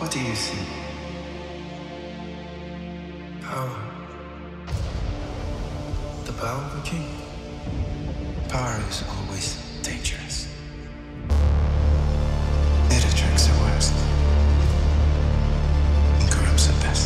What do you see? Power. The power of a king. Power is always dangerous. It attracts the worst and corrupts the best.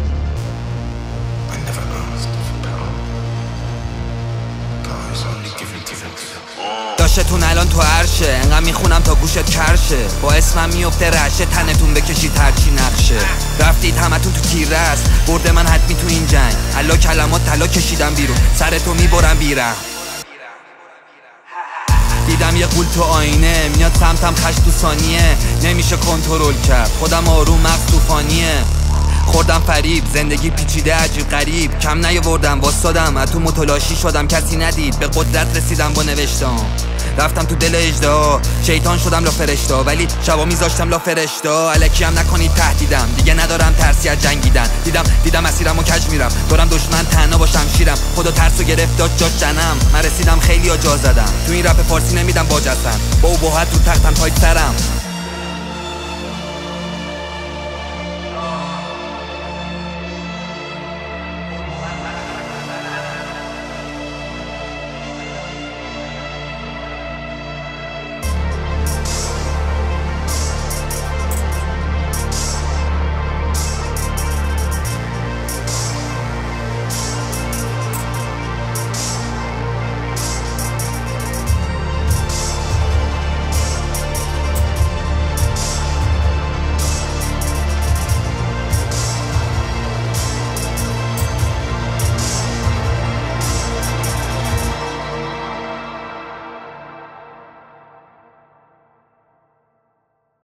I never asked for power. Power is only given to those. داشتتون الان تو عرشه، انقدر میخونم تا گوشت کرشه. با اسمم میفته رشه، تنتون بکشید هرچی نقشه. رفتید همتون تو تیره است، برده من حتمی تو این جنگ. حالا کلمات طلا کشیدم بیرون، سرتو میبرم بیرم. دیدم یه قول تو آینه، میاد سمتم خش تو ثانیه. نمیشه کنترل کرد، خودم آروم مغز طوفانیه. خوردم فریب، زندگی پیچیده عجیب غریب. کم نیاوردم واسادم، از تو متلاشی شدم کسی ندید. به قدرت رسیدم با نوشتم، رفتم تو دل اژدها. شیطان شدم لا فرشتا، ولی شبا میذاشتم لا فرشتا. الکی هم نکنید تهدیدم، دیگه ندارم ترسی از جنگیدن. دیدم مسیرم و کج میرم، دارم دشمن تنها با شمشیرم. خدا ترسو گرفت داد جاش جنم. من رسیدم خیلی جا زدم، تو این رپ فارسی نمیدم باج هستن. با ابهت رو تختم تایت سرم.